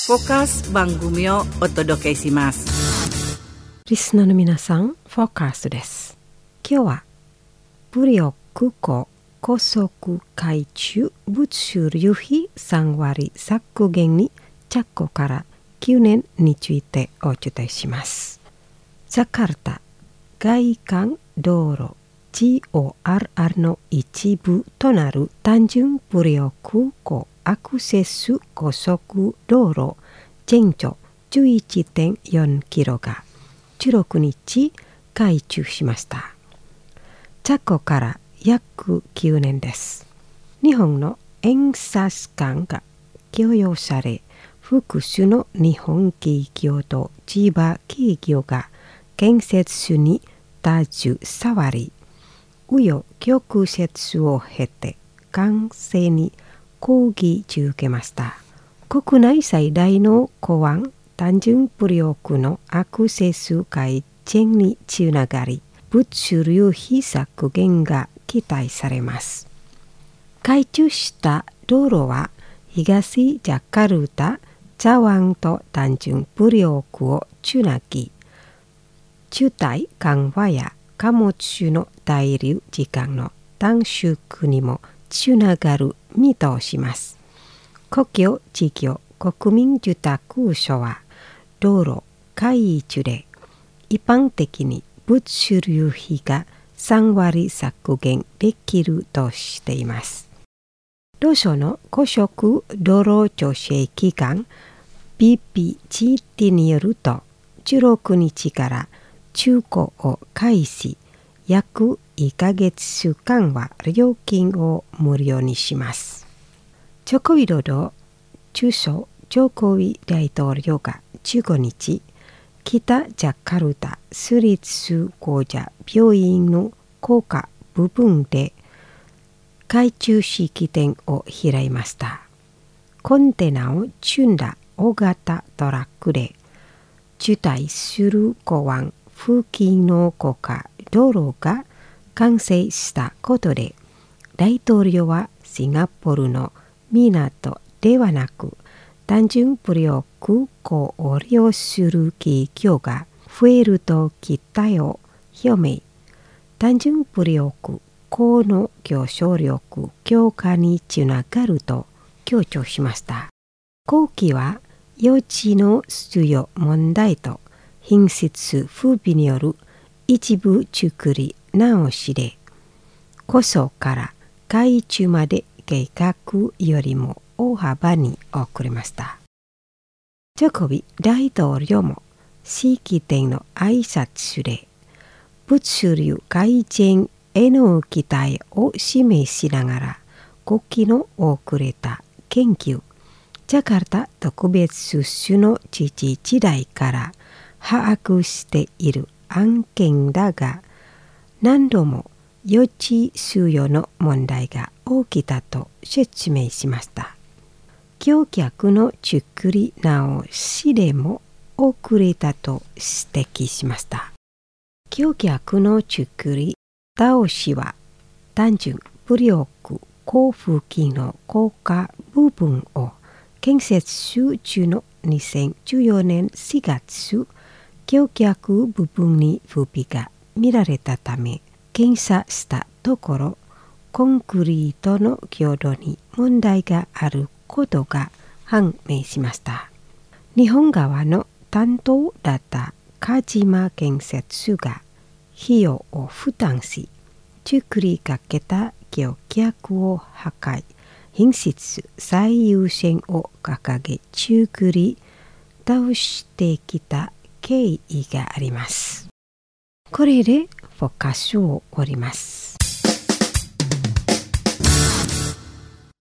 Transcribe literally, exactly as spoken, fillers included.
フォーカス番組をお届けします。 リスナーの皆さん、フォーカスです。今日は武力庫高速海中物流費さんわり削減に着工からきゅうねんについてお伝えします。ジャカルタ外環道路 ジーオーアールアール の一部となる単純武力庫アクセス高速道路全長 じゅういちてんよんキロがじゅうろくにち開通しました。着工から約きゅうねんです。日本の円札館が供用され、複数の日本企業と千葉企業が建設に携わり、紆余曲折を経て完成に講義受けました。国内最大の港湾単純武力のアクセス改善につながり、物流費削減が期待されます。開通した道路は東ジャカルタ、茶湾と単純武力をつなぎ、渋滞緩和や貨物の滞留時間の短縮にもつながる見通します。公共事業国民住宅所は道路開通で一般的に物流費がさんわり削減できるとしています。同省の高速道路調整機関 ビーピージーティー によると、じゅうろくにちから中古を開始、約いっかげつかんは料金を無料にします。ジョコビドド中ソジョコビ大統領がじゅうごにち、北ジャカルタ市立高座病院の高架部分で開通式典を開きました。コンテナを積んだ大型トラックで渋滞する港湾付近の高架道路が完成したことで、大統領はシンガポールの港ではなく、単純武力庫を利用する企業が増えると期待を表明。単純武力庫の競争力強化につながると強調しました。後期は用地の出用問題と品質不備による一部作り直しで、構想から開通まで計画よりも大幅に遅れました。ジョコビ大統領も式典の挨拶で、物流改善への期待を示しながら、動きの遅れた研究、ジャカルタ特別市の知事時代から把握している案件だが、何度も用地使用の問題が起きたと説明しました。橋脚の作り直しでも遅れたと指摘しました。橋脚の作り直しは単純武力庫付近の高架部分を建設中のにせんじゅうよねんしがつ、橋脚部分に不備が見られたため、検査したところ、コンクリートの強度に問題があることが判明しました。日本側の担当だった鹿島建設が費用を負担し、作りかけた橋脚を破壊、品質最優先を掲げ作り倒してきた経緯があります。これでフォーカスを終わります。